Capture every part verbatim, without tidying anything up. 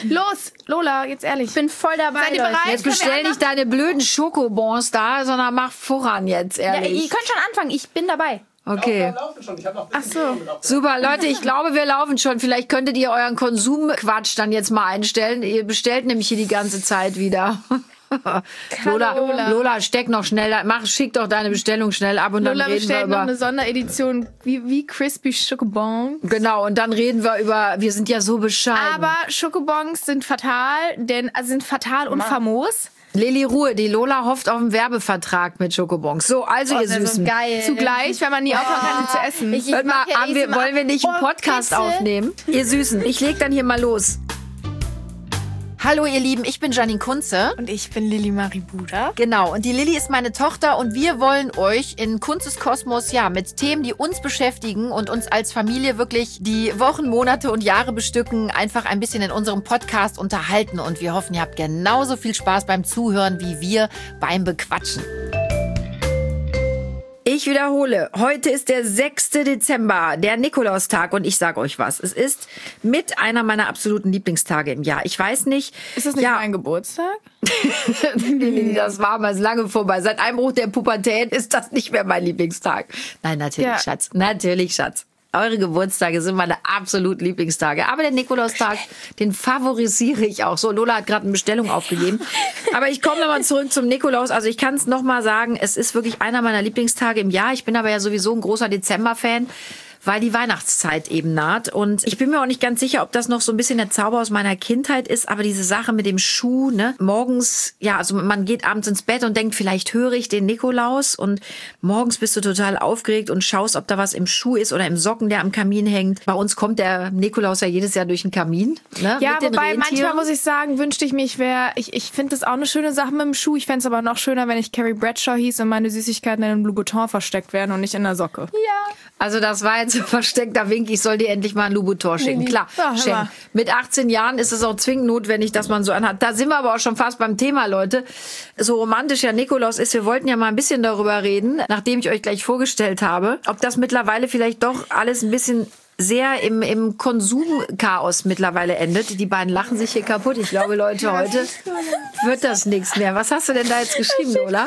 Los, Lola, jetzt ehrlich. Ich bin voll dabei, Seid ihr bereit? Jetzt bestell nicht deine blöden Schokobons da, sondern mach voran jetzt, Ja, ehrlich. ihr könnt schon anfangen, ich bin dabei. Okay. Ach so. Super, Leute, ich glaube, wir laufen schon. Vielleicht könntet ihr euren Konsumquatsch dann jetzt mal einstellen. Ihr bestellt nämlich hier die ganze Zeit wieder. Lola, Lola, Lola, steck noch schnell, mach, schick doch deine Bestellung schnell ab und Lola dann reden wir bestellt über... noch eine Sonderedition wie, wie Crispy Schokobons. Genau, und dann reden wir über, wir sind ja so bescheiden. Aber Schokobons sind fatal, denn also sind fatal und famos. Lilly, Ruhe, die Lola hofft auf einen Werbevertrag mit Schokobons. So, also ihr Süßen. Geil. Zugleich, wenn man nie aufhören kann, sie zu essen. Ich, ich Hört mal, mach ja haben wir, A S M R. wollen wir nicht einen Oh, Podcast bitte. aufnehmen? Ihr Süßen, ich leg dann hier mal los. Hallo ihr Lieben, ich bin Janine Kunze. Und ich bin Lilly Marie Buda. Genau, und die Lilly ist meine Tochter und wir wollen euch in Kunzes Kosmos ja mit Themen, die uns beschäftigen und uns als Familie wirklich die Wochen, Monate und Jahre bestücken, einfach ein bisschen in unserem Podcast unterhalten. Und wir hoffen, ihr habt genauso viel Spaß beim Zuhören wie wir beim Bequatschen. Ich wiederhole, heute ist der sechste Dezember, der Nikolaustag und ich sage euch was. Es ist mit einer meiner absoluten Lieblingstage im Jahr. Ich weiß nicht... Ist das nicht ja, mein Geburtstag? Nee, das war mal lange vorbei. Seit Einbruch der Pubertät ist das nicht mehr mein Lieblingstag. Nein, natürlich, Ja. Schatz. Natürlich, Schatz. Eure Geburtstage sind meine absolut Lieblingstage. Aber der Nikolaustag, den favorisiere ich auch. So, Lola hat gerade eine Bestellung aufgegeben. Aber ich komme nochmal zurück zum Nikolaus. Also ich kann es nochmal sagen, es ist wirklich einer meiner Lieblingstage im Jahr. Ich bin aber ja sowieso ein großer Dezember-Fan, weil die Weihnachtszeit eben naht. Und ich bin mir auch nicht ganz sicher, ob das noch so ein bisschen der Zauber aus meiner Kindheit ist. Aber diese Sache mit dem Schuh, ne? Morgens, ja, also man geht abends ins Bett und denkt, vielleicht höre ich den Nikolaus. Und morgens bist du total aufgeregt und schaust, ob da was im Schuh ist oder im Socken, der am Kamin hängt. Bei uns kommt der Nikolaus ja jedes Jahr durch den Kamin. Ne? Ja, mit den wobei Rentieren. manchmal muss ich sagen, wünschte ich mir, ich wäre, ich, ich finde das auch eine schöne Sache mit dem Schuh. Ich fände es aber noch schöner, wenn ich Carrie Bradshaw hieß und meine Süßigkeiten in einem Louboutin versteckt wären und nicht in der Socke. Also das war jetzt ein versteckter Wink. Ich soll dir endlich mal ein Louboutin schenken. Klar, Ja, hör schenken. mal. Mit achtzehn Jahren ist es auch zwingend notwendig, dass man so anhat. Da sind wir aber auch schon fast beim Thema, Leute. So romantisch ja Nikolaus ist, wir wollten ja mal ein bisschen darüber reden, nachdem ich euch gleich vorgestellt habe, ob das mittlerweile vielleicht doch alles ein bisschen sehr im, im Konsumchaos mittlerweile endet. Die beiden lachen sich hier kaputt. Ich glaube, Leute, heute wird das nichts mehr. Was hast du denn da jetzt geschrieben, Lola?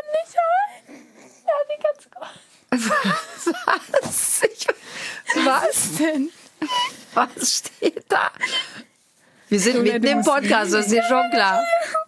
Was? Ich, was denn? Was steht da? Wir sind mitten im Podcast, das ist dir schon klar.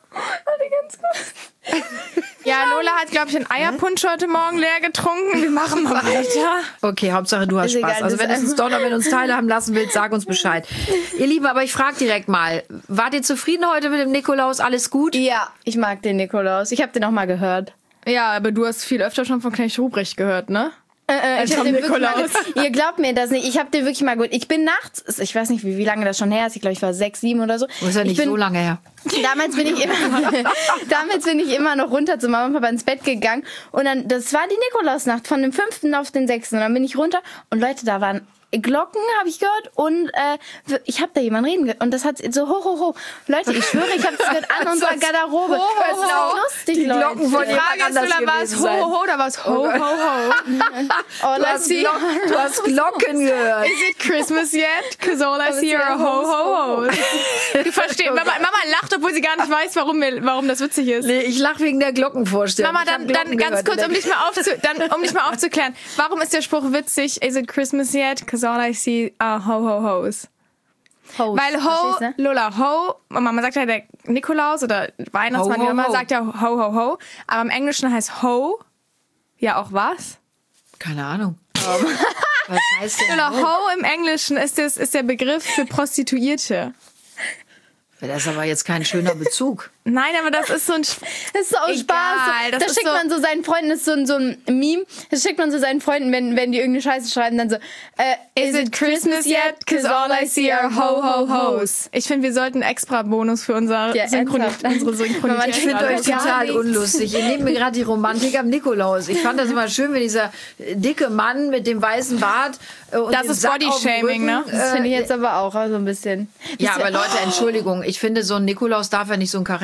Ja, Lola hat, glaube ich, einen Eierpunsch heute Morgen leer getrunken. Wir machen mal weiter. Okay, Hauptsache du hast Ist Spaß. egal, Also das wenn ist du uns doch noch mit uns teilhaben lassen willst, sag uns Bescheid. Ihr Lieben, aber ich frage direkt mal, wart ihr zufrieden heute mit dem Nikolaus? Alles gut? Ja, ich mag den Nikolaus. Ich habe den auch mal gehört. Ja, aber du hast viel öfter schon von Knecht Ruprecht gehört, ne? Äh, äh, ich hab vom den wirklich mal, Nikolaus. ihr glaubt mir das nicht. Ich habe den wirklich mal gut. Ich bin nachts, ich weiß nicht, wie, wie lange das schon her ist. Ich glaube, ich war sechs, sieben oder so. Das ist ja ich nicht bin, so lange her. Damals bin ich immer, damals bin ich immer noch runter zu Mama und Papa ins Bett gegangen. Und dann, das war die Nikolausnacht von dem fünften auf den sechsten. Und dann bin ich runter und Leute, da waren Glocken, habe ich gehört, und äh, ich habe da jemanden reden gehört. Und das hat so ho, ho, ho. Leute, ich schwöre, ich habe es gehört an unserer Garderobe. Ho, ho, Das ist ho. lustig, Die Leute. Glocken von Die Frage ist, anders Lola, war es gewesen ho, sein. ho, ho oder war es ho, ho, ho? Oh, Du let's hast, see. Glocken, du hast Glocken gehört. Is it Christmas yet? Cause all I see are ho, ho, ho. Du verstehst, Mama, Mama lacht, obwohl sie gar nicht weiß, warum, wir, warum das witzig ist. Nee, ich lache wegen der Glockenvorstellung. Mama, Ich hab dann, Glocken dann ganz gehört kurz, in um der- dich, mal aufzu dann, um dich mal aufzuklären. Warum ist der Spruch witzig? Is it Christmas yet? Cause all I see are ho, ho, ho's. Host, Weil ho, verstehst du? Lola, ho, Mama sagt ja der Nikolaus oder Weihnachtsmann, Ho, wie ho, immer, ho. sagt ja ho, ho, ho. Aber im Englischen heißt ho ja auch was? Keine Ahnung. Was heißt denn? Lola, ho im Englischen ist, das, ist der Begriff für Prostituierte. Das ist aber jetzt kein schöner Bezug. Nein, aber das ist so ein... Das ist auch Egal, Spaß. das Da ist schickt so- man so seinen Freunden, das ist so ein, so ein Meme, das schickt man so seinen Freunden, wenn, wenn die irgendeine Scheiße schreiben, dann so, äh, Is it Christmas yet? Cause all I see are ho, ho, ho's. Ich finde, wir sollten einen extra Bonus für unser Ja, Synchroni ernsthaft. unsere Synchronität. Ich finde euch Gar total nichts. unlustig. Ihr nehmt mir gerade die Romantik am Nikolaus. Ich fand das immer schön, wenn dieser dicke Mann mit dem weißen Bart äh, und Das dem ist Sack auf dem Bodyshaming, ne? Rücken, Das finde ich äh, jetzt aber auch so ein bisschen. Ja, Wisst ihr- aber Leute, Entschuldigung. Ich finde, so ein Nikolaus darf ja nicht so ein Charakter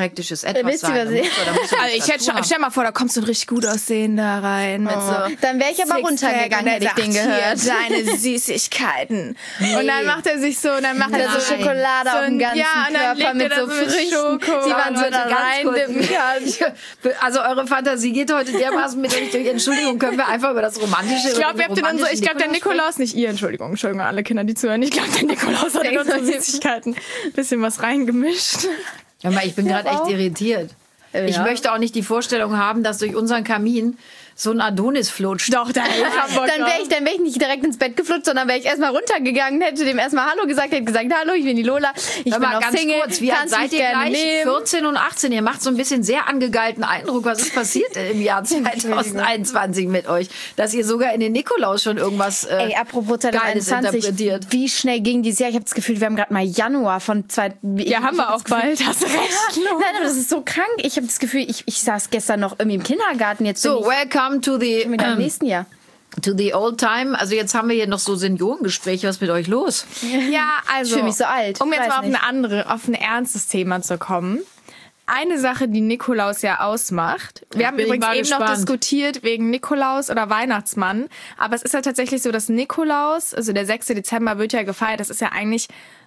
praktisches Etwas wisst ihr, sein. was ich- Da muss- da muss man Also ich hätte schon, Statur stell mal vor, da kommst du ein richtig gut aussehender rein. Mit so Dann wäre ich aber Sixpack runtergegangen, und hätte ich er den sagt, gehört. Hier, deine Süßigkeiten. Und dann macht er sich so, und dann macht Hat er er so so Schokolade so auf dem ein- ganzen ja, und dann Körper legt mit er so da so mit Früchten, Schoko. die man Aber so Leute, da ganz reindippen kurz. kann. Also eure Fantasie geht heute dermaßen mit euch durch. Entschuldigung, können wir einfach über das Romantische Ich glaube, über den romantischen ich glaube, der Nikolaus Nikolaus, nicht ihr, Entschuldigung, Entschuldigung, alle Kinder, die zuhören. Ich glaube, der Nikolaus hat in unsere Süßigkeiten ein bisschen was reingemischt. Ja, aber ich bin gerade echt irritiert. Ich Ja. möchte auch nicht die Vorstellung haben, dass durch unseren Kamin so ein Adonis flutscht. Doch, da ich hab Bock Dann wäre drauf. ich, dann wär ich nicht direkt ins Bett geflutscht, sondern wäre ich erstmal runtergegangen, hätte dem erstmal Hallo gesagt, hätte gesagt, hallo, ich bin die Lola, ich Aber bin noch ganz Single, kurz, wie alt kannst seid mich ihr gerne gleich? nehmen. vierzehn und achtzehn. Ihr macht so ein bisschen sehr angegeilten Eindruck. Was ist passiert im Jahr zweitausendeinundzwanzig mit euch? Dass ihr sogar in den Nikolaus schon irgendwas äh, Ey, apropos Geiles zweitausendeinundzwanzig, interpretiert. wie schnell ging dieses Jahr? Ich habe das Gefühl, wir haben gerade mal Januar von zwei... Ja, haben wir auch bald, hast du recht. Nein, aber das ist so krank. Ich habe das Gefühl, ich, ich saß gestern noch irgendwie im Kindergarten. Jetzt So, bin ich welcome to the, schon wieder im ähm, nächsten Jahr. to the old time. Also jetzt haben wir hier noch so Seniorengespräche. Was ist mit euch los? Ja, also. Ich fühl mich so alt. Um jetzt Weiß mal auf nicht. eine andere, auf ein ernstes Thema zu kommen. Eine Sache, die Nikolaus ja ausmacht. Wir haben bin ich übrigens mal eben noch gespannt. diskutiert wegen Nikolaus oder Weihnachtsmann. Aber es ist ja tatsächlich so, dass Nikolaus, also der sechste Dezember wird ja gefeiert. Das ist ja eigentlich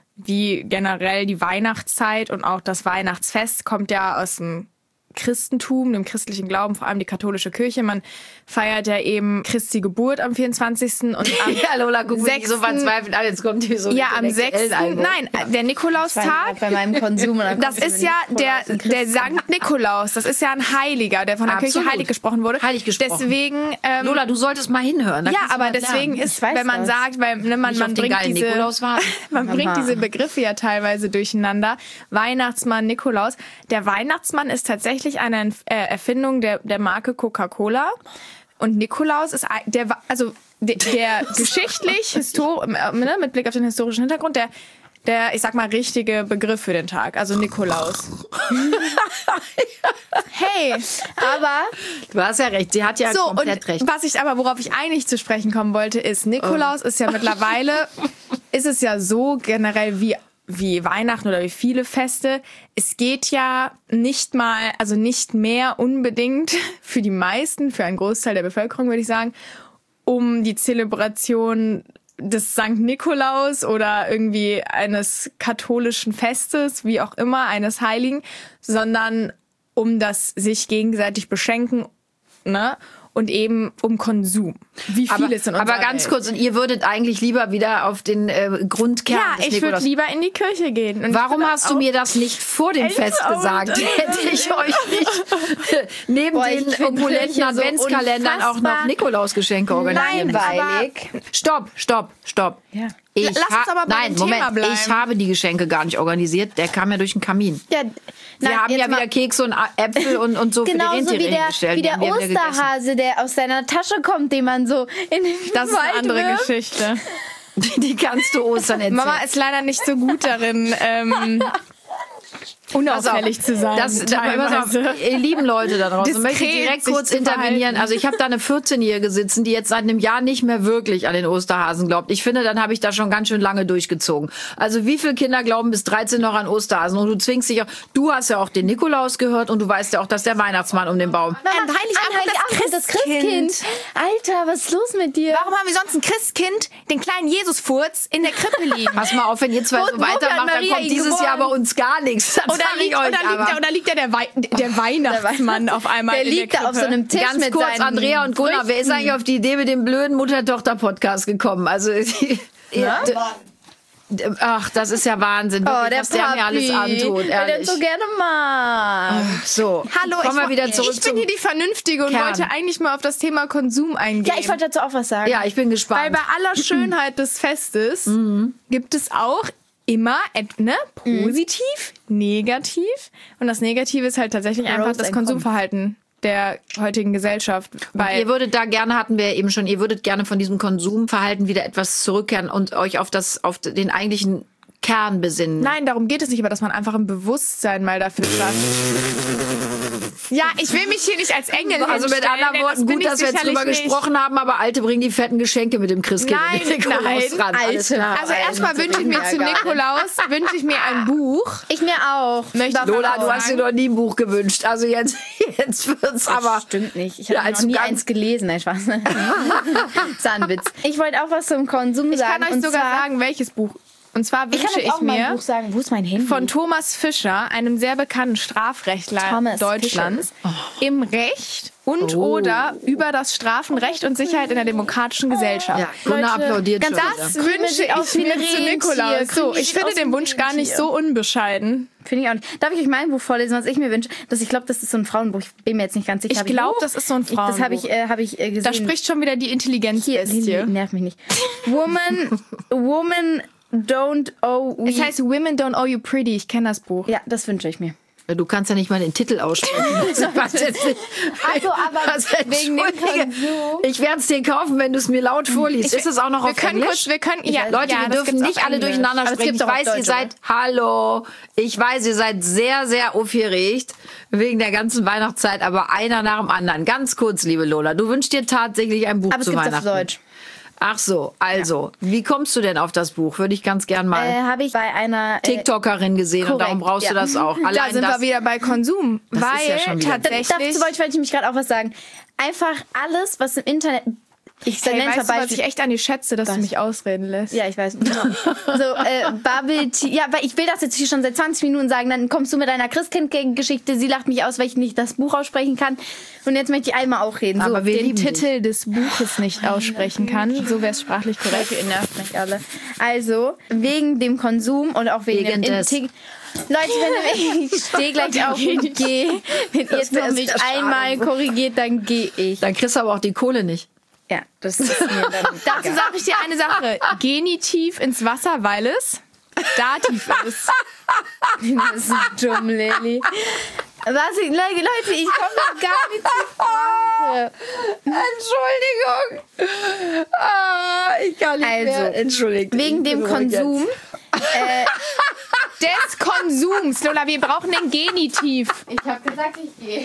wie generell die Weihnachtszeit und auch das Weihnachtsfest kommt ja aus dem Christentum, dem christlichen Glauben, vor allem die katholische Kirche. Man feiert ja eben Christi Geburt am vierundzwanzigsten und am Ja, Lola, guck mich nicht so sechsten verzweifelt an. Jetzt kommt hier so ja, am intellektuellen sechsten Einwurf. Nein, der Ich war Nikolaustag. bei meinem Konsum. Und dann Das kommt ist immer ja der, Nikolaus und der Christen. Sankt Nikolaus. Das ist ja ein Heiliger, der von der Absolut. Kirche heilig gesprochen wurde. Heilig gesprochen. Deswegen, ähm, Lola, du solltest mal hinhören. Da ja, kannst du aber was deswegen lernen. ist, Ich weiß wenn man das. sagt, weil ne, man, Nicht man auf den bringt geilen diese, Nikolaus warten. man bringt Mama. diese Begriffe ja teilweise durcheinander. Weihnachtsmann, Nikolaus. Der Weihnachtsmann ist tatsächlich eine äh, Erfindung der, der Marke Coca-Cola. Und Nikolaus ist ein- der, also der, der geschichtlich, histor äh, ne, mit Blick auf den historischen Hintergrund, der, der, ich sag mal, richtige Begriff für den Tag. Also Nikolaus. Hey, aber Du hast ja recht. Sie hat ja so, und komplett recht. was ich aber, worauf ich eigentlich zu sprechen kommen wollte, ist, Nikolaus ist ja mittlerweile, ist es ja so generell wie, wie Weihnachten oder wie viele Feste. Es geht ja nicht mal, also nicht mehr unbedingt für die meisten, für einen Großteil der Bevölkerung, würde ich sagen, um die Zelebration des Sankt Nikolaus oder irgendwie eines katholischen Festes, wie auch immer, eines Heiligen, sondern um das sich gegenseitig beschenken, ne? Und eben um Konsum. Wie viel aber, ist in unserer aber ganz Welt. kurz, und ihr würdet eigentlich lieber wieder auf den äh, Grundkern Ja, des ich würde Nikolaus. lieber in die Kirche gehen. Und ich Warum finde hast du auch- mir das nicht vor dem Elf Fest Euro, gesagt? das- Hätte ich euch nicht neben Boah, den ich find opulenten Kirche so Adventskalendern auch noch unfassbar Nikolausgeschenke organisieren müssen? Langweilig. Stopp, stopp, stopp. Ja. Ich Lass uns ha- aber bei Nein, dem Moment, Thema bleiben. ich habe die Geschenke gar nicht organisiert. Der kam ja durch den Kamin. Ja, Wir nein, haben jetzt ja mal- wieder Kekse und A- Äpfel und, und so für die Genauso Rentiere wie der, hingestellt. wie Die der haben wir wieder gegessen. Osterhase, der aus deiner Tasche kommt, den man so in den Das ist eine Wald andere wirft. Geschichte. Die kannst du Ostern erzählen. Mama ist leider nicht so gut darin, ähm, unauffällig zu sein. Das, das, pass auf, teilweise. ihr lieben Leute da draußen, Diskret möchte ich direkt sich kurz zu intervenieren. verhalten. Also ich habe da eine vierzehnjährige sitzen, die jetzt seit einem Jahr nicht mehr wirklich an den Osterhasen glaubt. Ich finde, dann habe ich da schon ganz schön lange durchgezogen. Also wie viele Kinder glauben bis dreizehn noch an Osterhasen? Und du zwingst dich auch, du hast ja auch den Nikolaus gehört und du weißt ja auch, dass der Weihnachtsmann um den Baum. Mama, An Heiligabend an Heiligabend das das Christkind. Christkind. Alter, was ist los mit dir? Warum haben wir sonst ein Christkind, den kleinen Jesusfurz, in der Krippe liegen? Pass mal auf, wenn ihr zwei Wo- so wofür hat weitermacht, dann Maria kommt ihn dieses Jahr bei geboren? uns gar nichts. Das Oder sag ich liegt, euch oder, liegt aber. der, oder liegt der, der, Wei der Weihnachtsmann auf einmal Der in liegt der da auf so Krippe? einem Tisch Ganz mit kurz, seinen Andrea und Gunnar, wer ist Früchten. eigentlich auf die Idee mit dem blöden Mutter-Tochter-Podcast gekommen? Also, die, ja? Ach, das ist ja Wahnsinn, Oh, wirklich, der was der mir alles Papi, antut, der ehrlich. das so gerne mag. So, Hallo, kommen wir ich, wieder zurück ich bin zum... hier die Vernünftige und Kern. wollte eigentlich mal auf das Thema Konsum eingehen. Ja, ich wollte dazu auch was sagen. Ja, ich bin Weil gespannt. bei aller Schönheit des Festes Mhm. gibt es auch immer et- ne, positiv, negativ. Und das Negative ist halt tatsächlich Pros einfach das and Konsumverhalten der heutigen Gesellschaft. Weil Ihr würdet da gerne, hatten wir eben schon, ihr würdet gerne von diesem Konsumverhalten wieder etwas zurückkehren und euch auf das, auf den eigentlichen Kern besinnen. Nein, darum geht es nicht, aber dass man einfach ein Bewusstsein mal dafür schafft. Ja, ich will mich hier nicht als Engel Also mit hinstellen, anderen Worten, bin gut, ich dass wir jetzt sicherlich drüber nicht. gesprochen haben, aber Alte bringen die fetten Geschenke mit dem Christkind Nein, und dem Nikolaus nein, ran. Alles Alte. klar. Also erstmal wünsche ich mir Ja, zu gar nicht. Nikolaus, wünsche ich mir ein Buch. Ich mir auch. Möchte Darf Lola, man du auch hast dir sagen? noch nie ein Buch gewünscht. Also jetzt, jetzt wird's aber... Stimmt nicht. Ich Ja, habe als noch nie ganz- eins gelesen. Nein, Spaß. Das war ein Witz. Ich wollte auch was zum Konsum Ich sagen. kann euch und sogar zwar, sagen, welches Buch. Und zwar ich wünsche kann euch ich, auch mal ein mir Buch sagen. Wo ist mein Handy? von Thomas Fischer, einem sehr bekannten Strafrechtler Thomas Deutschlands, im Recht und Oh. oder über das Strafenrecht und Sicherheit in der demokratischen Gesellschaft. Ja, Gunnar Leute, applaudiert ganz schon das wieder. Wünsche sieht aus ich wie mir ein zu Rentier. Nikolaus. So, König ich sieht finde aus wie den ein Wunsch gar nicht Rentier. so unbescheiden. Finde ich auch nicht. Darf ich euch mein Buch vorlesen, was ich mir wünsche? Das, ich glaube, das ist so ein Frauenbuch. Ich bin mir jetzt nicht ganz sicher. Ich Hab glaube, Buch? das ist so ein Ich, das habe ich, Frauenbuch. äh, hab ich äh, gesehen. Da spricht schon wieder die Hier, Intelligenzbestie. Lili, nerv mich nicht. Woman, Woman don't owe we... Es heißt Women Don't Owe You Pretty. Ich kenne das Buch. ja, das wünsche ich mir. Du kannst ja nicht mal den Titel aussprechen. Was jetzt nicht- Also, aber Was, wegen dem Entschuldige. Konsum. Ich werde es dir kaufen, wenn du es mir laut vorliest. Ist es auch noch Wir auf können Englisch? kurz, wir können, ja, Leute, ja, wir das dürfen gibt's nicht auf alle Englisch. durcheinander Aber es sprechen. gibt's Ich auch auf weiß, ihr Deutsch, seid, hallo, ich weiß, ihr seid sehr, sehr aufgeregt wegen der ganzen Weihnachtszeit, aber einer nach dem anderen. Ganz kurz, liebe Lola, du wünschst dir tatsächlich ein Buch Aber es zu gibt's auf Weihnachten. Deutsch. Ach so, also, wie kommst du denn auf das Buch? Würde ich ganz gern mal Äh, habe ich bei einer... Äh, TikTokerin gesehen und korrekt, darum brauchst du ja. das auch. Da Allein sind das, wir wieder bei Konsum. Das weil ist ja schon wieder- tatsächlich... dazu wollte ich, wollte ich mich gerade auch was sagen. Einfach alles, was im Internet... Ich Hey, nenne weißt ein du, was Beispiel. ich echt an dir schätze, dass Was? du mich ausreden lässt? Ja, ich weiß. Genau. So, äh, Bubble Tea. Ja, weil ich will das jetzt hier schon seit zwanzig Minuten sagen. Dann kommst du mit deiner Christkind-Geschichte. Sie lacht mich aus, weil ich nicht das Buch aussprechen kann. Und jetzt möchte ich einmal auch reden. So, Aber wir den lieben dich. Titel des Buches nicht aussprechen kann. So wäre es sprachlich korrekt. Ihr nervt mich alle. Also, wegen dem Konsum und auch wegen, Wegen dem des- Integ- Leute, wenn ich stehe gleich auf und gehe. Wenn ihr jetzt wär noch mich sehr schade. einmal korrigiert, dann gehe ich. dann kriegst du aber auch die Kohle nicht. Ja, das ist mir dann... Dazu sage ich dir eine Sache. Genitiv ins Wasser, weil es Dativ ist. Das ist dumm, Lilly. Was, ich, Leute, ich komme doch gar nicht zur Sprache. Entschuldigung. Ah, ich kann nicht Also, mehr. Entschuldigung. Wegen dem Konsum. Äh, Des Konsums. Lola, wir brauchen den Genitiv. ich habe gesagt, ich gehe.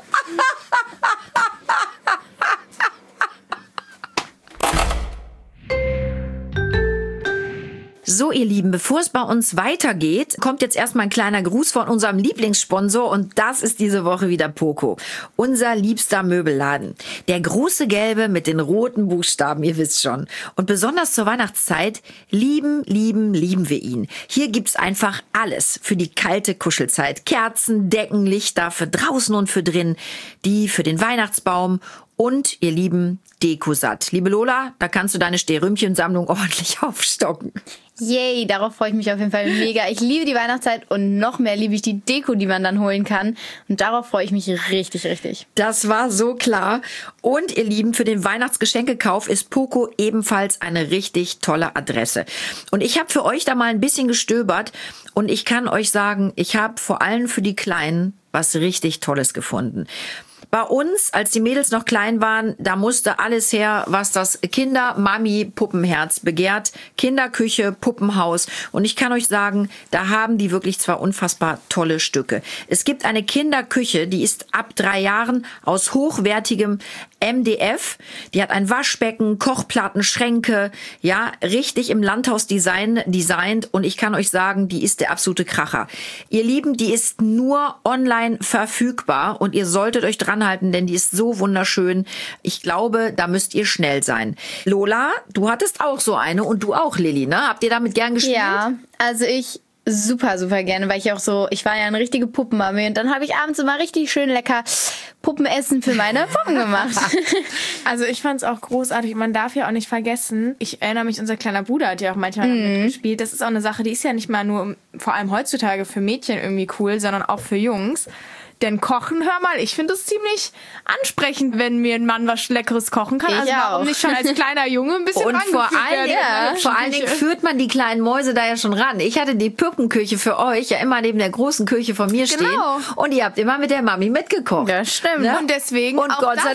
So, ihr Lieben, bevor es bei uns weitergeht, kommt jetzt erstmal ein kleiner Gruß von unserem Lieblingssponsor und das ist diese Woche wieder Poco, unser liebster Möbelladen. Der große Gelbe mit den roten Buchstaben, ihr wisst schon. Und besonders zur Weihnachtszeit lieben, lieben, lieben wir ihn. Hier gibt's einfach alles für die kalte Kuschelzeit. Kerzen, Decken, Lichter für draußen und für drin, die für den Weihnachtsbaum und, ihr Lieben, Dekosatt. Liebe Lola, da kannst du deine Sterümchensammlung ordentlich aufstocken. Yay, darauf freue ich mich auf jeden Fall mega. Ich liebe die Weihnachtszeit und noch mehr liebe ich die Deko, die man dann holen kann. Und darauf freue ich mich richtig, richtig. Das war so klar. Und ihr Lieben, für den Weihnachtsgeschenkekauf ist Poco ebenfalls eine richtig tolle Adresse. Und ich habe für euch da mal ein bisschen gestöbert und ich kann euch sagen, ich habe vor allem für die Kleinen was richtig Tolles gefunden. Bei uns, als die Mädels noch klein waren, da musste alles her, was das Kinder-Mami-Puppenherz begehrt. Kinderküche, Puppenhaus. Und ich kann euch sagen, da haben die wirklich zwar unfassbar tolle Stücke. Es gibt eine Kinderküche, die ist ab drei Jahren aus hochwertigem M D F. Die hat ein Waschbecken, Kochplatten, Schränke, ja, richtig im Landhaus-Design designt. Und ich kann euch sagen, die ist der absolute Kracher. Ihr Lieben, die ist nur online verfügbar und ihr solltet euch dran halten, denn die ist so wunderschön. Ich glaube, da müsst ihr schnell sein. Lola, du hattest auch so eine und du auch, Lilly, ne? Habt ihr damit gern gespielt? Ja, also ich super, super gerne, weil ich auch so, ich war ja eine richtige Puppenmami und dann habe ich abends immer richtig schön lecker Puppenessen für meine Puppen gemacht. Also ich fand es auch großartig. Man darf ja auch nicht vergessen, ich erinnere mich, unser kleiner Bruder hat ja auch manchmal Mhm. mitgespielt. Das ist auch eine Sache, die ist ja nicht mal nur, vor allem heutzutage, für Mädchen irgendwie cool, sondern auch für Jungs. Denn Kochen, hör mal, ich finde es ziemlich ansprechend, wenn mir ein Mann was Leckeres kochen kann. Ich also warum auch. nicht schon als kleiner Junge ein bisschen Und vor rangeführt allen, werden Dingen, in der vor allen Dingen Küche? führt man die kleinen Mäuse da ja schon ran. Ich hatte die Puppenküche für euch ja immer neben der großen Küche von mir stehen. Genau. Und ihr habt immer mit der Mami mitgekocht. Das stimmt. Ne? Und deswegen Und auch Gott sei das- Dank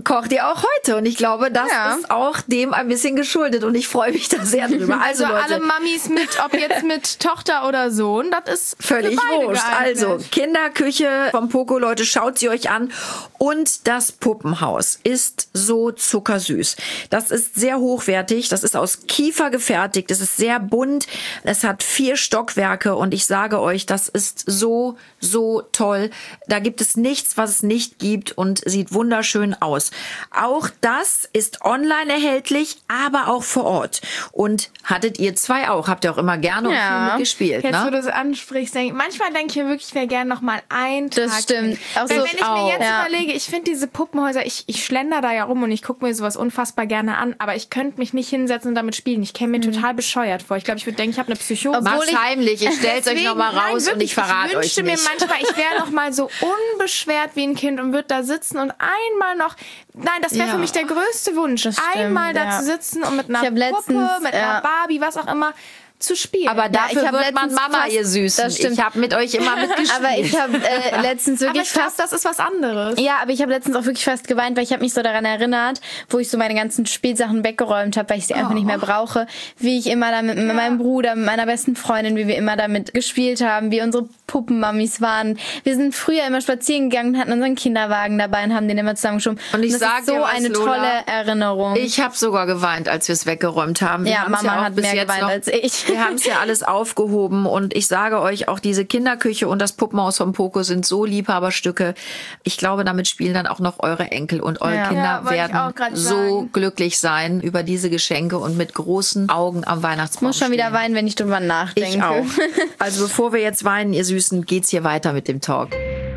kocht ihr auch heute. Und ich glaube, das Ja. ist auch dem ein bisschen geschuldet. Und ich freue mich da sehr drüber. Also, Also Leute, alle Mamis mit, ob jetzt mit Tochter oder Sohn, das ist völlig für beide wurscht. geeignet. Also, Kinderküche vom Poco, Leute, schaut sie euch an. Und das Puppenhaus ist so zuckersüß. Das ist sehr hochwertig. Das ist aus Kiefer gefertigt. Es ist sehr bunt. Es hat vier Stockwerke. Und ich sage euch, das ist so, so toll. Da gibt es nichts, was es nicht gibt und sieht wunderschön aus. Auch das ist online erhältlich, aber auch vor Ort. Und hattet ihr zwei auch? Habt ihr auch immer gerne und Ja. viel mitgespielt, Jetzt, wo ne? du es ansprichst, denk, manchmal denke ich mir wirklich, ich wäre gerne noch mal einen Tag. Das stimmt. Auch Weil so- wenn ich auch. mir jetzt Ja. überlege, ich finde diese Puppenhäuser, ich, ich schlender da ja rum und ich gucke mir sowas unfassbar gerne an, aber ich könnte mich nicht hinsetzen und damit spielen. Ich käme mir total bescheuert vor. Ich glaube, ich würde denken, ich habe eine Psychose. Macht's ich- heimlich. Ich stell's euch Deswegen, noch mal nein, raus und wirklich, ich verrate ich euch wünschte nicht. mir manchmal, ich wäre noch mal so unbeschwert wie ein Kind und würde da sitzen und einmal noch, nein, das wäre Ja. für mich der größte Wunsch, Das stimmt, einmal da ja. zu sitzen und mit einer Ich hab Puppe, letztens, mit ja. einer Barbie, was auch immer, zu spielen. Aber dafür ich hab wird man letztens Mama, fast- ihr Süßen. das stimmt. Ich habe mit euch immer mitgespielt. Aber ich habe äh, letztens aber wirklich ich glaube, fast... das ist was anderes. Ja, aber ich habe letztens auch wirklich fast geweint, weil ich habe mich so daran erinnert, wo ich so meine ganzen Spielsachen weggeräumt habe, weil ich sie einfach nicht mehr brauche. Wie ich immer da mit, mit meinem Bruder, mit meiner besten Freundin, wie wir immer damit gespielt haben, wie unsere Puppenmammis waren. Wir sind früher immer spazieren gegangen und hatten unseren Kinderwagen dabei und haben den immer zusammengeschoben. Und ich das sag ist so dir was, eine Lola, tolle Erinnerung. Ich habe sogar geweint, als wir es weggeräumt haben. Wir Ja, haben's Mama auch hat bis mehr jetzt geweint noch, als ich. Wir haben es ja alles aufgehoben und ich sage euch, auch diese Kinderküche und das Puppenhaus vom Poco sind so Liebhaberstücke. Ich glaube, damit spielen dann auch noch eure Enkel und eure Ja. Kinder Ja, wollte ich werden auch grad so sagen. glücklich sein über diese Geschenke und mit großen Augen am Weihnachtsbaum muss schon wieder stehen. weinen, wenn ich drüber nachdenke. Ich auch. Also bevor wir jetzt weinen, ihr Süßen, geht's hier weiter mit dem Talk.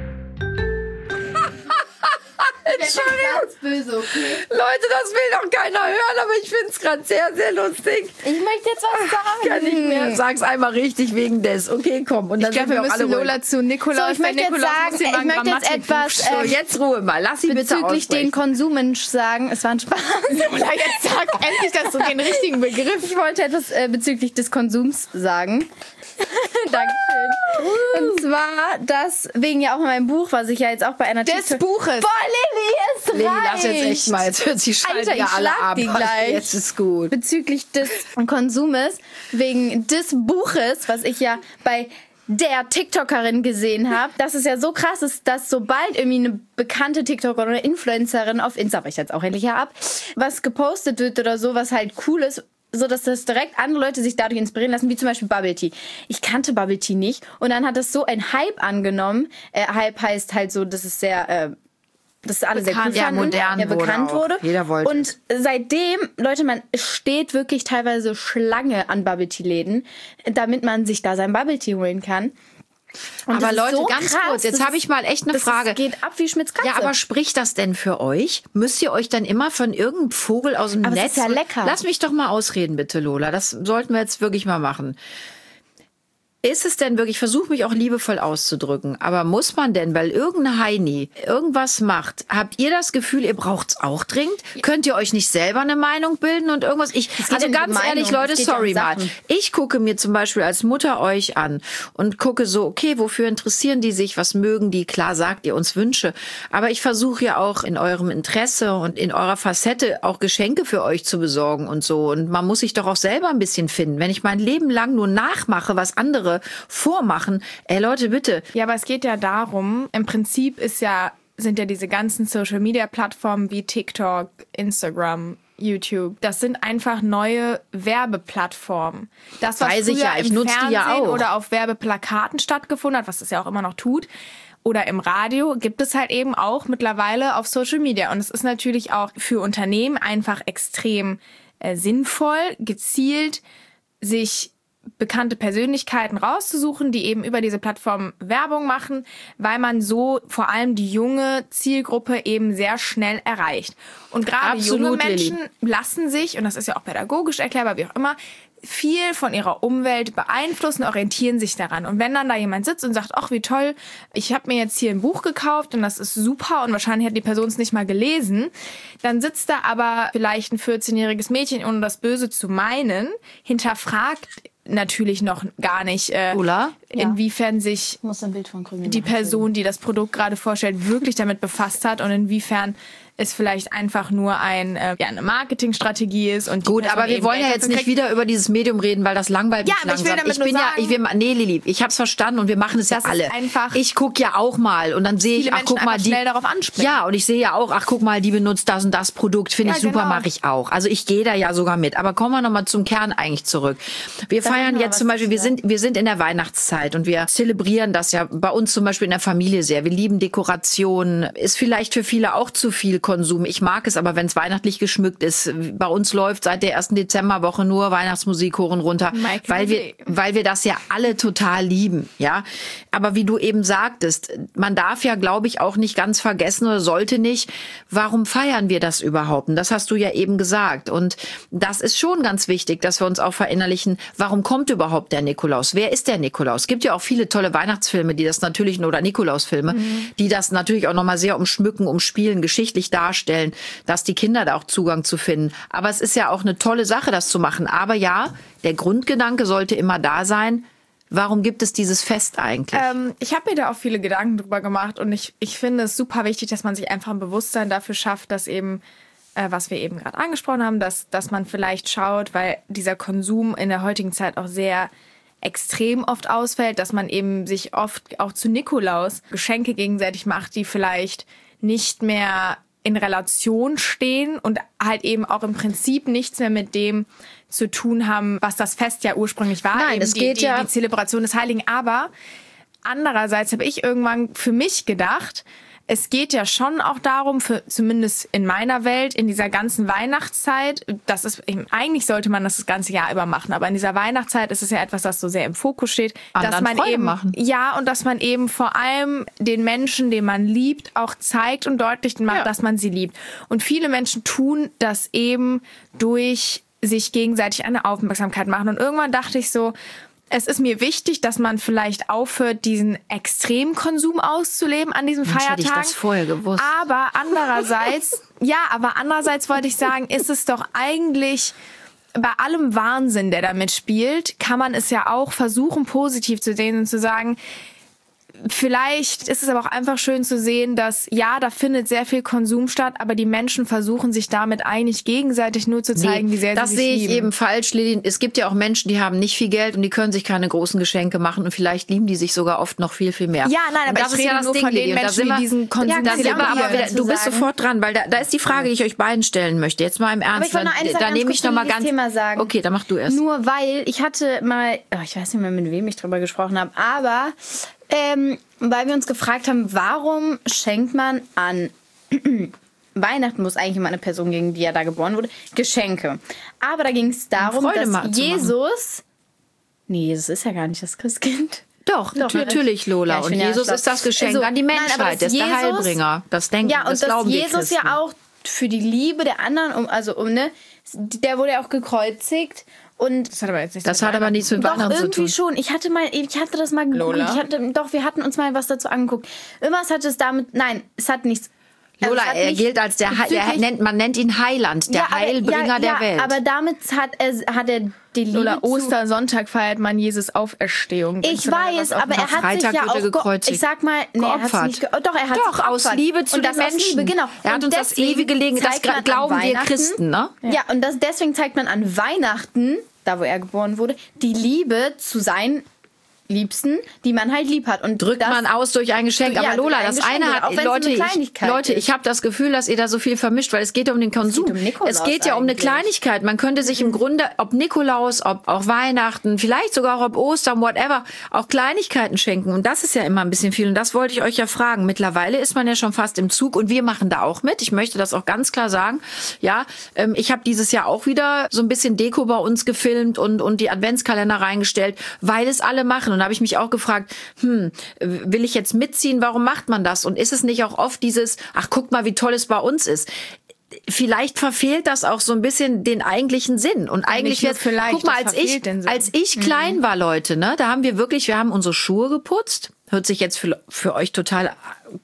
Ganz böse, okay? Leute, das will doch keiner hören, aber ich finde es gerade sehr, sehr lustig. Ich möchte jetzt was sagen. Kann nicht mehr. Sag's einmal richtig wegen des. Okay, komm. Und dann Ich glaube, sind wir wir auch alle müssen ruhig. Lola zu Nikolaus. So, ich möchte weil jetzt Nikolaus sagen, muss hier ich mal ein möchte jetzt Grammatikbuch etwas, So, schreiben. äh, jetzt Ruhe mal. Lass sie bitte Bezüglich den aussprechen. Konsumensch sagen, es war ein Spaß. Lola, jetzt sag endlich, dass du den richtigen Begriff. Ich wollte etwas äh, bezüglich des Konsums sagen. Dankeschön. Und zwar das wegen ja auch in meinem Buch, was ich ja jetzt auch bei einer Des TikTok- Buches. Boah, Lilly, es Lilly, reicht. lass jetzt echt mal. Jetzt hört sie schalten Alter, ja ich alle schlag ab. die gleich. Jetzt ist gut. Bezüglich des Konsumes, wegen des Buches, was ich ja bei der TikTokerin gesehen habe, dass es ja so krass ist, dass sobald irgendwie eine bekannte TikTokerin oder Influencerin auf Insta, aber ich jetzt auch endlich ja ab, was gepostet wird oder so, was halt cool ist, so dass das direkt andere Leute sich dadurch inspirieren lassen, wie zum Beispiel Bubble Tea. Ich kannte Bubble Tea nicht und dann hat das so ein Hype angenommen. Äh, Hype heißt halt so, dass es sehr... Äh, dass alle sehr cool Bekannt, ja, fanden, modern ja, bekannt wurde auch. wurde. Jeder wollte Und seitdem, Leute, man steht wirklich teilweise Schlange an Bubble Tea Läden, damit man sich da sein Bubble Tea holen kann. Und Aber das ist Leute, so ganz krass, kurz, jetzt das habe ich mal echt eine das Frage. Ist, geht ab wie Schmitz Katze. Ja, aber spricht das denn für euch? Müsst ihr euch dann immer von irgendeinem Vogel aus dem Aber es Netz... ist ja lecker. Lass mich doch mal ausreden, bitte, Lola. Das sollten wir jetzt wirklich mal machen. Ist es denn wirklich, ich versuche mich auch liebevoll auszudrücken, aber muss man denn, weil irgendein Heini irgendwas macht, habt ihr das Gefühl, ihr braucht's auch dringend? Könnt ihr euch nicht selber eine Meinung bilden und irgendwas? Ich, geht also ja nicht um ganz ehrlich, Meinung, Leute, es geht ja um sorry mal. Sachen. Ich gucke mir zum Beispiel als Mutter euch an und gucke so, okay, wofür interessieren die sich? Was mögen die? Klar sagt ihr uns Wünsche. Aber ich versuche ja auch in eurem Interesse und in eurer Facette auch Geschenke für euch zu besorgen und so. Und man muss sich doch auch selber ein bisschen finden. Wenn ich mein Leben lang nur nachmache, was andere vormachen, ey Leute, bitte. Ja, aber es geht ja darum, im Prinzip ist ja, sind ja diese ganzen Social-Media-Plattformen wie TikTok, Instagram, YouTube, das sind einfach neue Werbeplattformen. Das, was Weiß ich früher ja, ich im nutze die ja Fernsehen auch. oder auf Werbeplakaten stattgefunden hat, was es ja auch immer noch tut, oder im Radio, gibt es halt eben auch mittlerweile auf Social Media. Und es ist natürlich auch für Unternehmen einfach extrem äh, sinnvoll, gezielt sich bekannte Persönlichkeiten rauszusuchen, die eben über diese Plattform Werbung machen, weil man so vor allem die junge Zielgruppe eben sehr schnell erreicht. Und gerade Absolut, junge Menschen Lilly. lassen sich, und das ist ja auch pädagogisch erklärbar, wie auch immer, viel von ihrer Umwelt beeinflussen, orientieren sich daran. Und wenn dann da jemand sitzt und sagt, ach wie toll, ich habe mir jetzt hier ein Buch gekauft und das ist super und wahrscheinlich hat die Person es nicht mal gelesen, dann sitzt da aber vielleicht ein vierzehnjähriges Mädchen, ohne das Böse zu meinen, hinterfragt natürlich noch gar nicht, äh, Ulla? inwiefern sich Ich muss ein Bild von Krümel die machen. Person, die das Produkt gerade vorstellt, wirklich damit befasst hat und inwiefern es vielleicht einfach nur ein, äh, ja, eine Marketingstrategie ist. Und gut, aber wir wollen ja jetzt nicht wieder über dieses Medium reden, weil das langweilig ist. Ja, aber ich will damit ich bin nur ja, sagen, ich will, nee, Lili, ich hab's verstanden und wir machen es ja alle. Einfach ich gucke ja auch mal und dann sehe ich, ach guck mal, die schnell darauf anspringen. Ja, und ich sehe ja auch, ach guck mal, die benutzt das und das Produkt, finde ja, ich super, genau. mache ich auch. Also ich gehe da ja sogar mit. Aber kommen wir nochmal zum Kern eigentlich zurück. Wir Sag feiern mal, jetzt zum Beispiel, wir sind, wir sind in der Weihnachtszeit und wir zelebrieren das ja bei uns zum Beispiel in der Familie sehr. Wir lieben Dekorationen. Ist vielleicht für viele auch zu viel Konsum. Ich mag es aber, wenn es weihnachtlich geschmückt ist. Bei uns läuft seit der ersten Dezemberwoche nur Weihnachtsmusik hoch und runter, Michael weil wir, Bay. weil wir das ja alle total lieben, ja. Aber wie du eben sagtest, man darf ja, glaube ich, auch nicht ganz vergessen oder sollte nicht, warum feiern wir das überhaupt? Und das hast du ja eben gesagt. Und das ist schon ganz wichtig, dass wir uns auch verinnerlichen, warum kommt überhaupt der Nikolaus? Wer ist der Nikolaus? Es gibt ja auch viele tolle Weihnachtsfilme, die das natürlich, oder Nikolausfilme, mhm. die das natürlich auch nochmal sehr umschmücken, umspielen, geschichtlich darstellen, dass die Kinder da auch Zugang zu finden. Aber es ist ja auch eine tolle Sache, das zu machen. Aber ja, der Grundgedanke sollte immer da sein, warum gibt es dieses Fest eigentlich? Ähm, ich habe mir da auch viele Gedanken drüber gemacht und ich, ich finde es super wichtig, dass man sich einfach ein Bewusstsein dafür schafft, dass eben, äh, was wir eben gerade angesprochen haben, dass, dass man vielleicht schaut, weil dieser Konsum in der heutigen Zeit auch sehr extrem oft ausfällt, dass man eben sich oft auch zu Nikolaus Geschenke gegenseitig macht, die vielleicht nicht mehr in Relation stehen und halt eben auch im Prinzip nichts mehr mit dem zu tun haben, was das Fest ja ursprünglich war. Nein, eben es die, geht die, ja die Zelebration des Heiligen. Aber andererseits habe ich irgendwann für mich gedacht, es geht ja schon auch darum, für, zumindest in meiner Welt, in dieser ganzen Weihnachtszeit, das ist eben, eigentlich sollte man das das ganze Jahr über machen, aber in dieser Weihnachtszeit ist es ja etwas, das so sehr im Fokus steht, Anderen dass man Freude eben machen. ja und dass man eben vor allem den Menschen, den man liebt, auch zeigt und deutlich macht, Ja. dass man sie liebt. Und viele Menschen tun das eben durch sich gegenseitig eine Aufmerksamkeit machen. Und irgendwann dachte ich so, es ist mir wichtig, dass man vielleicht aufhört, diesen Extremkonsum auszuleben an diesem Mensch, hätte Feiertag. ich das vorher gewusst. Aber andererseits, ja, aber andererseits wollte ich sagen, ist es doch eigentlich bei allem Wahnsinn, der damit spielt, kann man es ja auch versuchen, positiv zu sehen und zu sagen, vielleicht ist es aber auch einfach schön zu sehen, dass ja, da findet sehr viel Konsum statt, aber die Menschen versuchen sich damit eigentlich gegenseitig nur zu zeigen, Nee, wie sehr das sie sich sehe ich lieben. eben falsch, Lili. Es gibt ja auch Menschen, die haben nicht viel Geld und die können sich keine großen Geschenke machen und vielleicht lieben die sich sogar oft noch viel, viel mehr. Ja, nein, und aber das ich ist ja rede das nur Ding, von den Lili. Und da Menschen, sind wir- die diesen Konsum Ja, da sind wir aber zelebrieren, wieder, du bist sagen. sofort dran, weil da, da ist die Frage, die ich euch beiden stellen möchte. Jetzt mal im Ernst. ich wollte noch dann- eine Sache da ganz nehme kurz ich noch mal zu ganz diesem Thema sagen. Okay, dann mach du erst. Nur weil ich hatte mal, oh, ich weiß nicht mehr, mit wem ich drüber gesprochen habe, aber ähm, weil wir uns gefragt haben, warum schenkt man an Weihnachten, wo es eigentlich immer eine Person ging, die ja da geboren wurde, Geschenke. Aber da ging es darum, Freude dass ma- zu machen. Jesus, nee, Jesus ist ja gar nicht das Christkind. Doch, Doch, natürlich, Lola. Ja, ich und bin ja Jesus schlau. ist das Geschenk Also, an die nein, Menschheit. aber dass Der ist der Jesus- Heilbringer. Das denken, Ja, und das dass glauben wir Jesus Christen. ja auch für die Liebe der anderen, um, also um, ne, der wurde ja auch gekreuzigt und Das hat aber jetzt nichts Das mit hat aber Weihnachten nichts mit doch, Weihnachten zu irgendwie tun. schon. Ich hatte mal, ich hatte das mal geguckt. Lola? Ich hatte, doch, wir hatten uns mal was dazu angeguckt. Irgendwas hat es damit, nein, es hat nichts. also Lola, es hat er nicht gilt als der, Heil, der bezüglich- nennt, man nennt ihn Heiland, der Ja, aber- Heilbringer ja, der ja, Welt. aber damit hat er, hat er die Liebe Lola, zu... Ostersonntag feiert man Jesus Auferstehung. Ich weiß, aber er hat sich Freitag ja wird er auch, ge- gekreuzigt. ich sag mal, nee, er hat Geopfert. nicht ge doch, er hat Doch, sich aus geopfert. Liebe zu und den das aus Menschen. Liebe, genau. Er hat Und uns das deswegen ewige Leben, das zeigt man an glauben wir Weihnachten- Christen, ne? Ja, und das, deswegen zeigt man an Weihnachten, da wo er geboren wurde, die Liebe zu seinen Liebsten, die man halt lieb hat. Und Drückt das, man aus durch ein Geschenk. Ja, Aber durch Lola, ein das Geschenk, eine hat, auch wenn es Leute, eine ich, Kleinigkeit Leute, ist. ich habe das Gefühl, dass ihr da so viel vermischt, weil es geht um den Konsum. um Nikolaus es geht ja um eine eigentlich. Mhm. Kleinigkeit. Man könnte sich im Grunde, ob Nikolaus, ob auch Weihnachten, vielleicht sogar auch ob Ostern, whatever, auch Kleinigkeiten schenken. Und das ist ja immer ein bisschen viel. Und das wollte ich euch ja fragen. Mittlerweile ist man ja schon fast im Zug und wir machen da auch mit. Ich möchte das auch ganz klar sagen. Ja, ähm, ich habe dieses Jahr auch wieder so ein bisschen Deko bei uns gefilmt und, und die Adventskalender reingestellt, weil es alle machen. Und da habe ich mich auch gefragt, hm, will ich jetzt mitziehen? Warum macht man das? Und ist es nicht auch oft dieses, ach, guck mal, wie toll es bei uns ist? Vielleicht verfehlt das auch so ein bisschen den eigentlichen Sinn. Und eigentlich nicht nur jetzt, vielleicht, guck mal, das als ich, verfehlt den Sinn. als ich klein war, Leute, ne, da haben wir wirklich, wir haben unsere Schuhe geputzt. Hört sich jetzt für, für euch total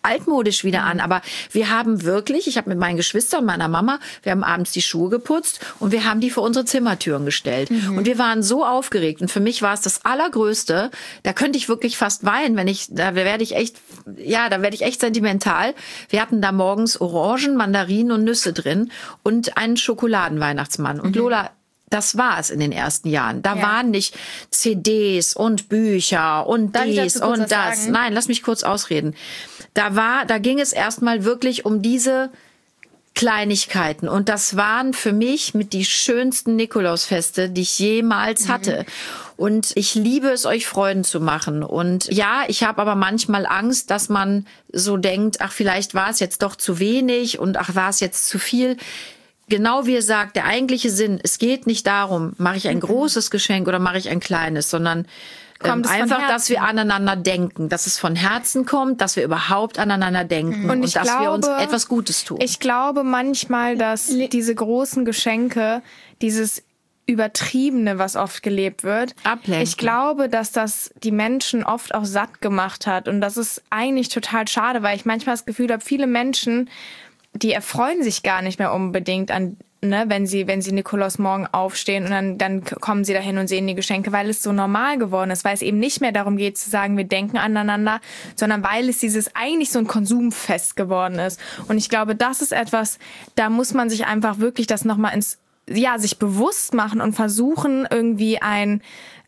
altmodisch wieder an. Aber wir haben wirklich, ich habe mit meinen Geschwistern und meiner Mama, wir haben abends die Schuhe geputzt und wir haben die vor unsere Zimmertüren gestellt. Mhm. Und wir waren so aufgeregt. Und für mich war es das Allergrößte. Da könnte ich wirklich fast weinen, wenn ich, da werde ich echt, ja, da werde ich echt sentimental. Wir hatten da morgens Orangen, Mandarinen und Nüsse drin und einen Schokoladenweihnachtsmann. Und mhm. Lola, das war es in den ersten Jahren. Da ja. waren nicht C Ds und Bücher und Darf dies und das. Sagen? Nein, lass mich kurz ausreden. Da war, da ging es erstmal wirklich um diese Kleinigkeiten. Und das waren für mich mit die schönsten Nikolausfeste, die ich jemals hatte. Mhm. Und ich liebe es, euch Freuden zu machen. Und ja, ich habe aber manchmal Angst, dass man so denkt, ach, vielleicht war es jetzt doch zu wenig und ach, war es jetzt zu viel. Genau wie ihr sagt, der eigentliche Sinn, es geht nicht darum, mache ich ein großes Geschenk oder mache ich ein kleines, sondern ähm, einfach, dass wir aneinander denken, dass es von Herzen kommt, dass wir überhaupt aneinander denken und, und dass glaube, wir uns etwas Gutes tun. Ich glaube manchmal, dass diese großen Geschenke, dieses Übertriebene, was oft gelebt wird, Ablenken. Ich glaube, dass das die Menschen oft auch satt gemacht hat und das ist eigentlich total schade, weil ich manchmal das Gefühl habe, viele Menschen, die erfreuen sich gar nicht mehr unbedingt an, ne, wenn sie, wenn sie Nikolaus morgen aufstehen und dann, dann kommen sie dahin und sehen die Geschenke, weil es so normal geworden ist, weil es eben nicht mehr darum geht zu sagen, wir denken aneinander, sondern weil es dieses eigentlich so ein Konsumfest geworden ist. Und ich glaube, das ist etwas, da muss man sich einfach wirklich das nochmal ins, ja, sich bewusst machen und versuchen, irgendwie ein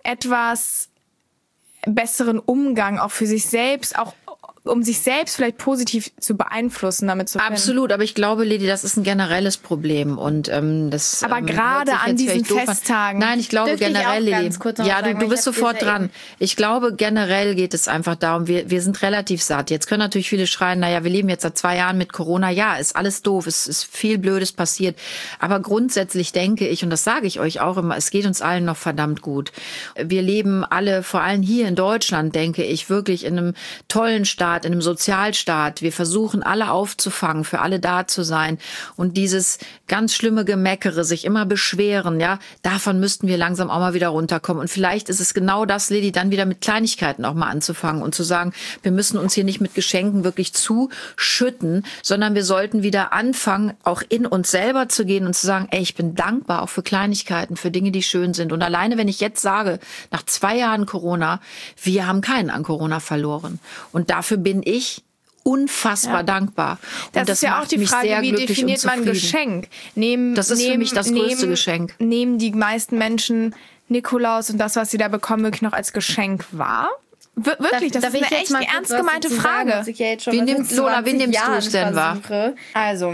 etwas besseren Umgang auch für sich selbst, auch um sich selbst vielleicht positiv zu beeinflussen, damit zu finden. Absolut, aber ich glaube, Lady, das ist ein generelles Problem und ähm, das. Aber ähm, gerade an diesen Festtagen. Nein, ich glaube Dürfte generell, ich Lady. Ja, du, du bist sofort dran. Ich glaube, generell geht es einfach darum, wir wir sind relativ satt. Jetzt können natürlich viele schreien, naja, wir leben jetzt seit zwei Jahren mit Corona. Ja, ist alles doof, es ist viel Blödes passiert. Aber grundsätzlich denke ich, und das sage ich euch auch immer, es geht uns allen noch verdammt gut. Wir leben alle, vor allem hier in Deutschland, denke ich, wirklich in einem tollen Staat, in einem Sozialstaat. Wir versuchen, alle aufzufangen, für alle da zu sein. Und dieses ganz schlimme Gemeckere, sich immer beschweren, ja, davon müssten wir langsam auch mal wieder runterkommen. Und vielleicht ist es genau das, Lady, dann wieder mit Kleinigkeiten auch mal anzufangen und zu sagen, wir müssen uns hier nicht mit Geschenken wirklich zuschütten, sondern wir sollten wieder anfangen, auch in uns selber zu gehen und zu sagen, ey, ich bin dankbar auch für Kleinigkeiten, für Dinge, die schön sind. Und alleine, wenn ich jetzt sage, nach zwei Jahren Corona, wir haben keinen an Corona verloren. Und dafür bin ich unfassbar ja. dankbar. Und das, das ist ja auch die Frage, wie definiert man Geschenk? Nehmen, das ist nehmen, für mich das größte nehmen, Geschenk. Nehmen die meisten Menschen Nikolaus und das, was sie da bekommen, wirklich noch als Geschenk wahr? Wir, wirklich, das, das ist eine echt ernst gemeinte Frage. Sagen, ja wie nimmt, Lola, wie nimmst du es denn wahr? Also,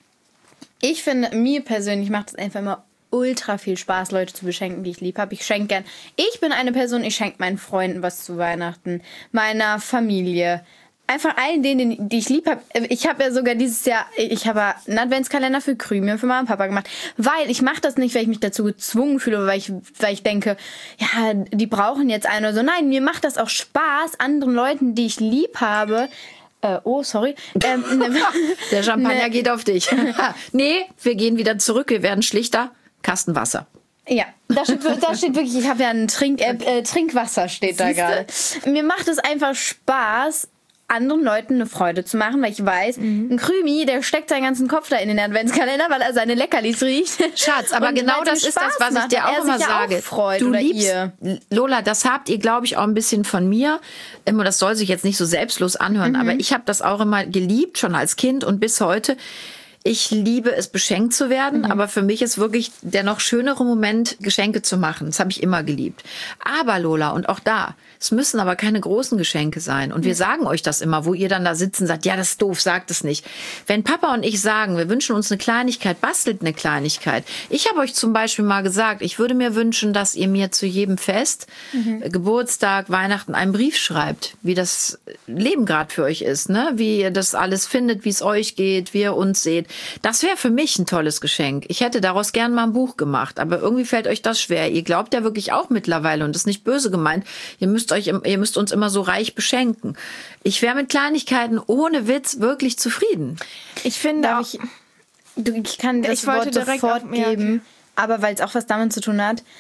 ich finde, mir persönlich macht es einfach immer ultra viel Spaß, Leute zu beschenken, die ich lieb habe. Ich schenke gern. Ich bin eine Person, ich schenke meinen Freunden was zu Weihnachten, meiner Familie, einfach allen denen, die ich lieb habe. Ich habe ja sogar dieses Jahr, ich habe einen Adventskalender für Krümel und für Mama und Papa gemacht, weil ich mache das nicht, weil ich mich dazu gezwungen fühle, oder weil ich, weil ich denke, ja, die brauchen jetzt einen oder so. Nein, mir macht das auch Spaß, anderen Leuten, die ich lieb habe, Äh, oh, sorry. Ähm, ne, Der Champagner ne, geht auf dich. Nee, wir gehen wieder zurück. Wir werden schlichter. Kasten Wasser. Ja, da steht, da steht wirklich, ich habe ja ein Trink, äh, äh, Trinkwasser steht da gerade. Mir macht es einfach Spaß, anderen Leuten eine Freude zu machen, weil ich weiß, mhm. ein Krümi, der steckt seinen ganzen Kopf da in den Adventskalender, weil er seine Leckerlis riecht. Schatz, aber und genau das ist das, was macht, ich dir auch immer sage. Auch du oder liebst, ihr. Lola, das habt ihr, glaube ich, auch ein bisschen von mir. Das soll sich jetzt nicht so selbstlos anhören, mhm. aber ich habe das auch immer geliebt, schon als Kind und bis heute. Ich liebe es, beschenkt zu werden, mhm. aber für mich ist wirklich der noch schönere Moment, Geschenke zu machen. Das habe ich immer geliebt. Aber Lola, und auch da, es müssen aber keine großen Geschenke sein. Und wir mhm. sagen euch das immer, wo ihr dann da sitzt und sagt, ja, das ist doof, sagt es nicht. Wenn Papa und ich sagen, wir wünschen uns eine Kleinigkeit, bastelt eine Kleinigkeit. Ich habe euch zum Beispiel mal gesagt, ich würde mir wünschen, dass ihr mir zu jedem Fest, mhm. Geburtstag, Weihnachten, einen Brief schreibt, wie das Leben gerade für euch ist, ne? Wie ihr das alles findet, wie es euch geht, wie ihr uns seht. Das wäre für mich ein tolles Geschenk. Ich hätte daraus gern mal ein Buch gemacht, aber irgendwie fällt euch das schwer. Ihr glaubt ja wirklich auch mittlerweile, und das ist nicht böse gemeint, ihr müsst euch, ihr müsst uns immer so reich beschenken. Ich wäre mit Kleinigkeiten ohne Witz wirklich zufrieden. Ich finde auch, ich, du, ich kann das ich Wort wollte direkt sofort auf, ja, geben, okay. aber weil es auch was damit zu tun hat,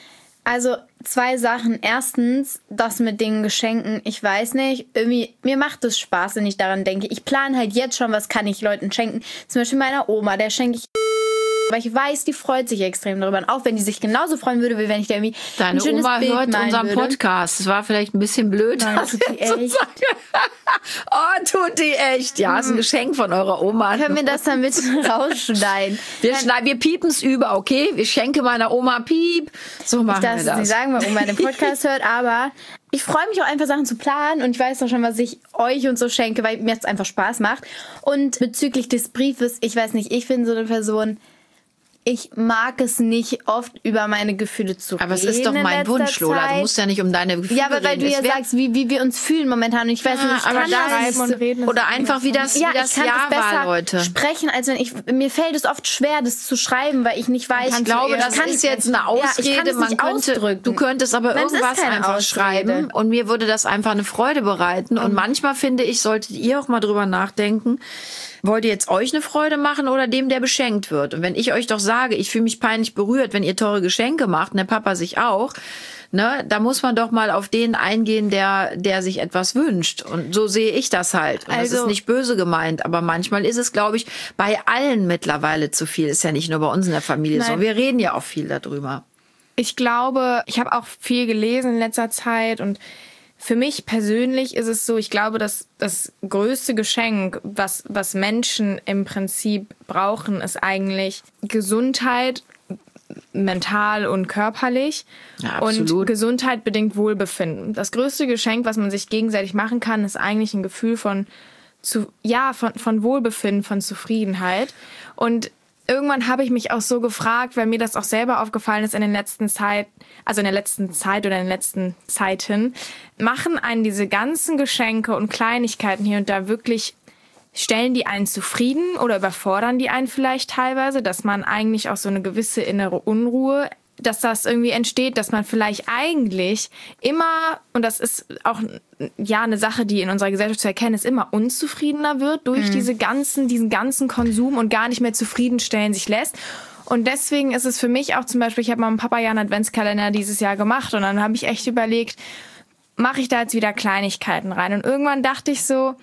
Also zwei Sachen. Erstens, das mit den Geschenken, ich weiß nicht, irgendwie, mir macht es Spaß, wenn ich daran denke. Ich plane halt jetzt schon, was kann ich Leuten schenken. Zum Beispiel meiner Oma, der schenke ich, weil ich weiß, die freut sich extrem darüber. Und auch wenn die sich genauso freuen würde, wie wenn ich da irgendwie Deine ein schönes Oma Bild hört malen unseren würde. Podcast. Das war vielleicht ein bisschen blöd. Nein, tut die echt. Oh, tut die echt. Ja, ist ein Geschenk von eurer Oma. Können wir das dann mit rausschneiden? Wir, schneiden, wir piepen es über, okay? Ich schenke meiner Oma Piep. So machen Ich darf wir es das. nicht sagen, weil Oma den Podcast hört, aber ich freue mich auch einfach, Sachen zu planen und ich weiß auch schon, was ich euch und so schenke, weil mir es einfach Spaß macht. Und bezüglich des Briefes, ich weiß nicht, ich bin so eine Person, ich mag es nicht, oft über meine Gefühle zu reden. Aber es ist doch in mein letzter Wunsch, Lola. Du Zeit. musst ja nicht um deine Gefühle Ja, aber weil reden. du ja Es wär- sagst, wie, wie wir uns fühlen momentan. Und ich weiß Ja, nicht, ich aber kann das das ist- Schreiben und reden. Oder einfach, wie das, ja, wie das ich kann Jahr es besser war, Leute. sprechen, als wenn ich, mir fällt es oft schwer, das zu schreiben, weil ich nicht weiß. Ich glaube, das kann ist es jetzt nicht. eine Ausrede. Ja, ich kann es Man nicht könnte, ausdrücken. du könntest aber Nein, es ist irgendwas keine einfach Ausrede. schreiben und mir würde das einfach eine Freude bereiten. Und manchmal finde ich, solltet ihr auch mal drüber nachdenken, wollt ihr jetzt euch eine Freude machen oder dem, der beschenkt wird? Und wenn ich euch doch sage, ich fühle mich peinlich berührt, wenn ihr teure Geschenke macht, und der Papa sich auch, ne, da muss man doch mal auf den eingehen, der, der sich etwas wünscht. Und so sehe ich das halt. Und das Also- ist nicht böse gemeint, aber manchmal ist es, glaube ich, bei allen mittlerweile zu viel. Ist ja nicht nur bei uns in der Familie so. Nein. Wir reden ja auch viel darüber. Ich glaube, ich habe auch viel gelesen in letzter Zeit und für mich persönlich ist es so, ich glaube, dass das größte Geschenk, was, was Menschen im Prinzip brauchen, ist eigentlich Gesundheit, mental und körperlich. Ja, und absolut. Gesundheit bedingt Wohlbefinden. Das größte Geschenk, was man sich gegenseitig machen kann, ist eigentlich ein Gefühl von, zu, ja, von, von Wohlbefinden, von Zufriedenheit. Und irgendwann habe ich mich auch so gefragt, weil mir das auch selber aufgefallen ist in den letzten Zeit, also in der letzten Zeit oder in den letzten Zeiten, machen einen diese ganzen Geschenke und Kleinigkeiten hier und da wirklich, stellen die einen zufrieden oder überfordern die einen vielleicht teilweise, dass man eigentlich auch so eine gewisse innere Unruhe, dass das irgendwie entsteht, dass man vielleicht eigentlich immer, und das ist auch ja eine Sache, die in unserer Gesellschaft zu erkennen ist, immer unzufriedener wird durch diese ganzen, diesen ganzen Konsum und gar nicht mehr zufriedenstellen sich lässt. Und deswegen ist es für mich auch zum Beispiel, ich habe mal mit Papa ja einen Adventskalender dieses Jahr gemacht und dann habe ich echt überlegt, mache ich da jetzt wieder Kleinigkeiten rein? Und irgendwann dachte ich so,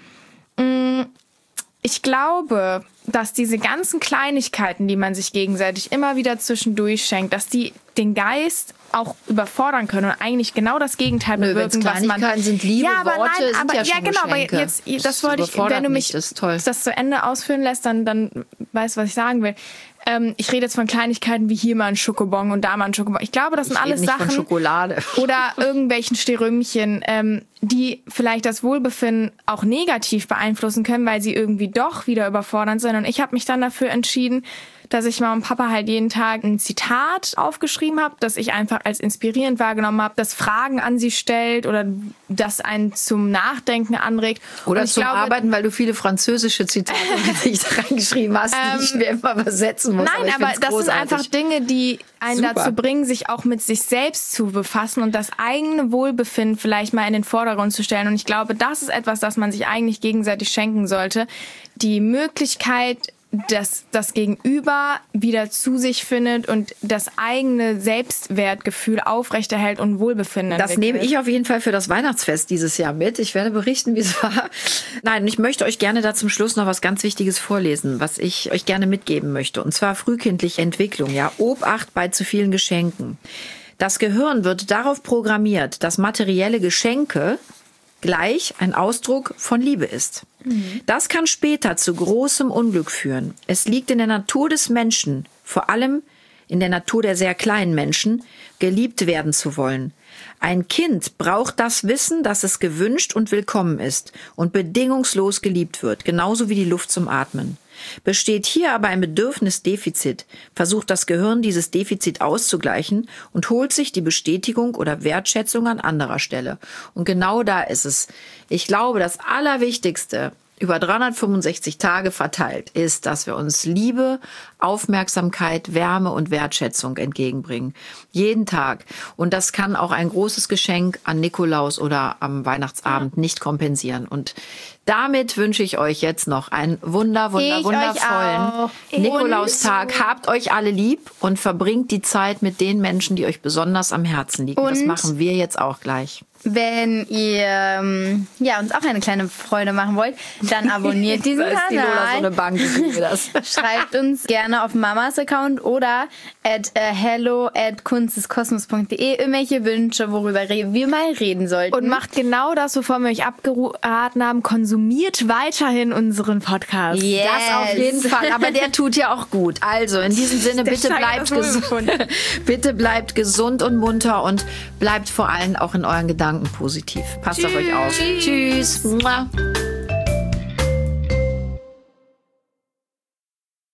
mh, ich glaube, dass diese ganzen Kleinigkeiten, die man sich gegenseitig immer wieder zwischendurch schenkt, dass die den Geist auch überfordern können und eigentlich genau das Gegenteil Nö, wenn's bewirken, was man... Kleinigkeiten sind, Liebe, ja, aber Worte nein, sind aber, ja schon genau, Geschenke. aber jetzt, das, Das wollte ich, überfordert wenn du mich, mich das ist toll. das zu Ende ausführen lässt, dann, dann weißt du, was ich sagen will. Ähm, ich rede jetzt von Kleinigkeiten wie hier mal ein Schokobon und da mal ein Schokobon. Ich glaube, das sind Ich rede alles nicht Sachen... von Schokolade. Oder irgendwelchen Sterümchen, ähm, die vielleicht das Wohlbefinden auch negativ beeinflussen können, weil sie irgendwie doch wieder überfordernd sind. Und ich habe mich dann dafür entschieden, dass ich Mama und Papa halt jeden Tag ein Zitat aufgeschrieben habe, das ich einfach als inspirierend wahrgenommen habe, das Fragen an sie stellt oder das einen zum Nachdenken anregt. Oder Und ich zum glaube, Arbeiten, weil du viele französische Zitate da reingeschrieben hast, die ich mir immer übersetzen muss. Nein, ich aber find's das großartig. sind einfach Dinge, die einen Super. dazu bringen, sich auch mit sich selbst zu befassen und das eigene Wohlbefinden vielleicht mal in den Vordergrund zu stellen. Und ich glaube, das ist etwas, das man sich eigentlich gegenseitig schenken sollte. Die Möglichkeit, dass das Gegenüber wieder zu sich findet und das eigene Selbstwertgefühl aufrechterhält und Wohlbefinden Das entwickelt. nehme ich auf jeden Fall für das Weihnachtsfest dieses Jahr mit. Ich werde berichten, wie es war. Nein, ich möchte euch gerne da zum Schluss noch was ganz Wichtiges vorlesen, was ich euch gerne mitgeben möchte. Und zwar frühkindliche Entwicklung, ja, Obacht bei zu vielen Geschenken. Das Gehirn wird darauf programmiert, dass materielle Geschenke gleich ein Ausdruck von Liebe ist. Das kann später zu großem Unglück führen. Es liegt in der Natur des Menschen, vor allem in der Natur der sehr kleinen Menschen, geliebt werden zu wollen. Ein Kind braucht das Wissen, dass es gewünscht und willkommen ist und bedingungslos geliebt wird, genauso wie die Luft zum Atmen. Besteht hier aber ein Bedürfnisdefizit, versucht das Gehirn dieses Defizit auszugleichen und holt sich die Bestätigung oder Wertschätzung an anderer Stelle. Und genau da ist es. Ich glaube, das Allerwichtigste über dreihundertfünfundsechzig Tage verteilt ist, dass wir uns Liebe, Aufmerksamkeit, Wärme und Wertschätzung entgegenbringen. Jeden Tag. Und das kann auch ein großes Geschenk an Nikolaus oder am Weihnachtsabend nicht kompensieren. Und damit wünsche ich euch jetzt noch einen wunder, wunder, Ich wundervollen euch auch. Nikolaustag. Habt euch alle lieb und verbringt die Zeit mit den Menschen, die euch besonders am Herzen liegen. Das Und- machen wir jetzt auch gleich. Wenn ihr ähm, ja, uns auch eine kleine Freude machen wollt, dann abonniert diesen Da ist die Lola so eine Kanal. Bank, ich liebe das. Schreibt uns gerne auf Mamas Account oder at uh, hello at kunsteskosmos punkt de irgendwelche Wünsche, worüber re- wir mal reden sollten. Und macht genau das, wovon wir euch abgeraten haben. Konsumiert weiterhin unseren Podcast. Yes. Das auf jeden Fall, aber der tut ja auch gut. Also in diesem Sinne, Der bitte Stein bleibt, hat das wohl gesund, bitte bleibt gesund und munter und bleibt vor allem auch in euren Gedanken positiv. Passt auf euch auf. Tschüss. Mua.